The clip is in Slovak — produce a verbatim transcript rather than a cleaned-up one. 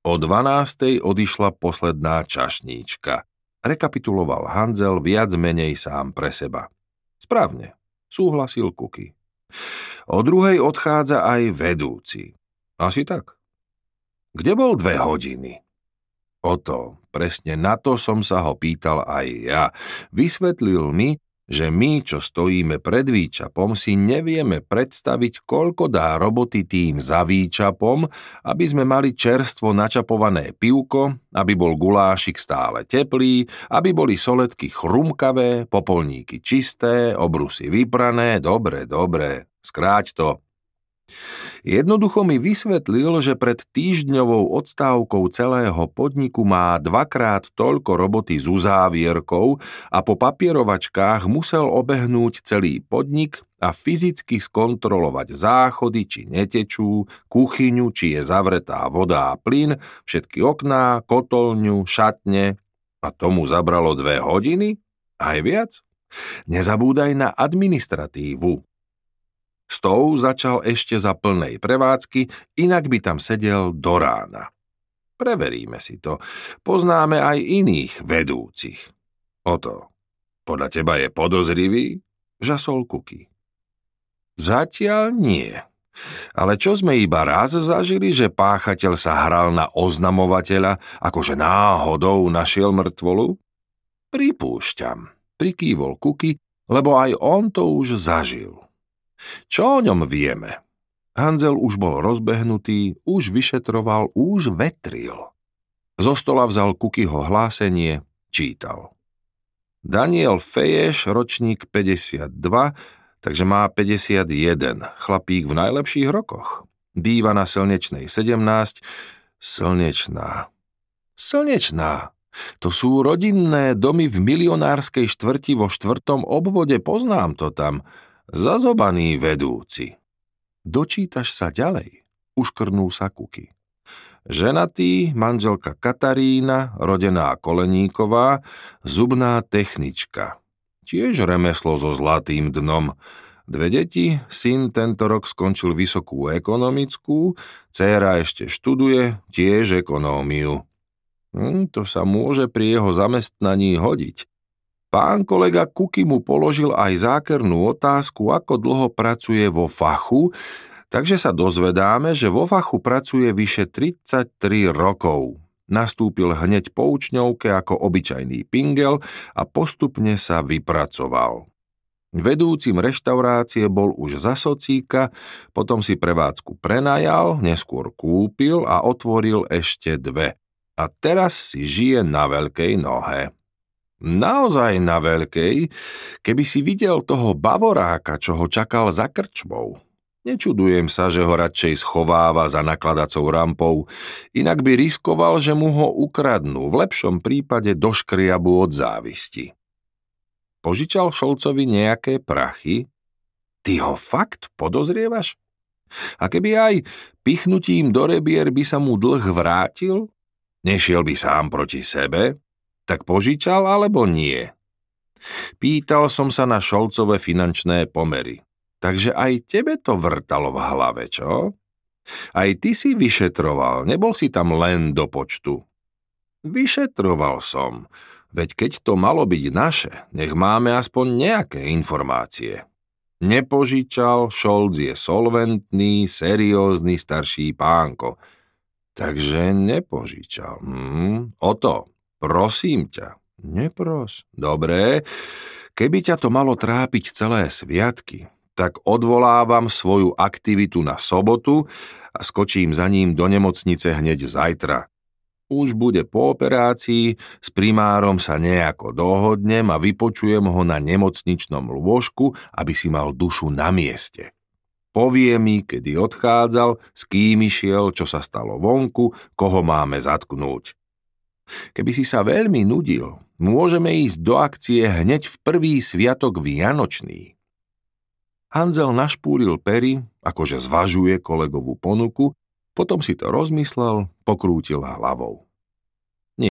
O dvanástej odišla posledná čašníčka. Rekapituloval Hanzel viac menej sám pre seba. Správne, súhlasil Kuky. O druhej odchádza aj vedúci. Asi tak. Kde bol dve hodiny? O to, presne na to som sa ho pýtal aj ja. Vysvetlil mi, že my, čo stojíme pred výčapom, si nevieme predstaviť, koľko dá roboty tým za výčapom, aby sme mali čerstvo načapované pivko, aby bol gulášik stále teplý, aby boli soletky chrumkavé, popolníky čisté, obrusy vyprané, dobre, dobre, skráť to. Jednoducho mi vysvetlil, že pred týždňovou odstávkou celého podniku má dvakrát toľko roboty s uzávierkou a po papierovačkách musel obehnúť celý podnik a fyzicky skontrolovať záchody, či netečú, kuchyňu, či je zavretá voda a plyn, všetky okná, kotolňu, šatne. A tomu zabralo dve hodiny? Aj viac? Nezabúdaj na administratívu. S tou začal ešte za plnej prevádzky, inak by tam sedel do rána. Preveríme si to. Poznáme aj iných vedúcich. Oto, podľa teba je podozrivý? Žasol Kuky. Zatiaľ nie. Ale čo sme iba raz zažili, že páchateľ sa hral na oznamovateľa, akože náhodou našiel mŕtvolu? Pripúšťam, prikývol Kuky, lebo aj on to už zažil. Čo o ňom vieme? Hanzel už bol rozbehnutý, už vyšetroval, už vetril. Zo stola vzal Kukyho hlásenie, čítal. Daniel Feješ, ročník päťdesiatdva, takže má päťdesiatjeden, chlapík v najlepších rokoch. Býva na Slnečnej sedemnásť. Slnečná. Slnečná. To sú rodinné domy v milionárskej štvrti vo štvrtom obvode, poznám to tam. Zazobaný vedúci. Dočítaš sa ďalej, uškrnul sa Kuky. Ženatý, manželka Katarína, rodená Koleníková, zubná technička. Tiež remeslo so zlatým dnom. Dve deti, syn tento rok skončil vysokú ekonomickú, dcéra ešte študuje, tiež ekonómiu. Hm, to sa môže pri jeho zamestnaní hodiť. Pán kolega Kuky mu položil aj zákernú otázku, ako dlho pracuje vo fachu, takže sa dozvedáme, že vo fachu pracuje vyše tridsaťtri rokov. Nastúpil hneď po učňovke ako obyčajný pingel a postupne sa vypracoval. Vedúcim reštaurácie bol už za socíka, potom si prevádzku prenajal, neskôr kúpil a otvoril ešte dve. A teraz si žije na veľkej nohe. Naozaj na veľkej, keby si videl toho bavoráka, čo ho čakal za krčmou. Nečudujem sa, že ho radšej schováva za nakladacou rampou, inak by riskoval, že mu ho ukradnú, v lepšom prípade do škriabu od závisti. Požičal Šolcovi nejaké prachy? Ty ho fakt podozrievaš? A keby aj pichnutím do rebier by sa mu dlh vrátil? Nešiel by sám proti sebe? Tak požičal alebo nie? Pýtal som sa na Šolcove finančné pomery. Takže aj tebe to vrtalo v hlave, čo? Aj ty si vyšetroval, nebol si tam len do počtu. Vyšetroval som, veď keď to malo byť naše, nech máme aspoň nejaké informácie. Nepožičal, Šolc je solventný, seriózny starší pánko. Takže nepožičal. Hm, o to. Prosím ťa, nepros. Dobre, keby ťa to malo trápiť celé sviatky, tak odvolávam svoju aktivitu na sobotu a skočím za ním do nemocnice hneď zajtra. Už bude po operácii, s primárom sa nejako dohodnem a vypočujem ho na nemocničnom lôžku, aby si mal dušu na mieste. Povie mi, kedy odchádzal, s kým išiel, čo sa stalo vonku, koho máme zatknúť. Keby si sa veľmi nudil, môžeme ísť do akcie hneď v prvý sviatok vianočný. Hanzel našpúril pery, akože zvažuje kolegovú ponuku, potom si to rozmyslel, pokrútil hlavou.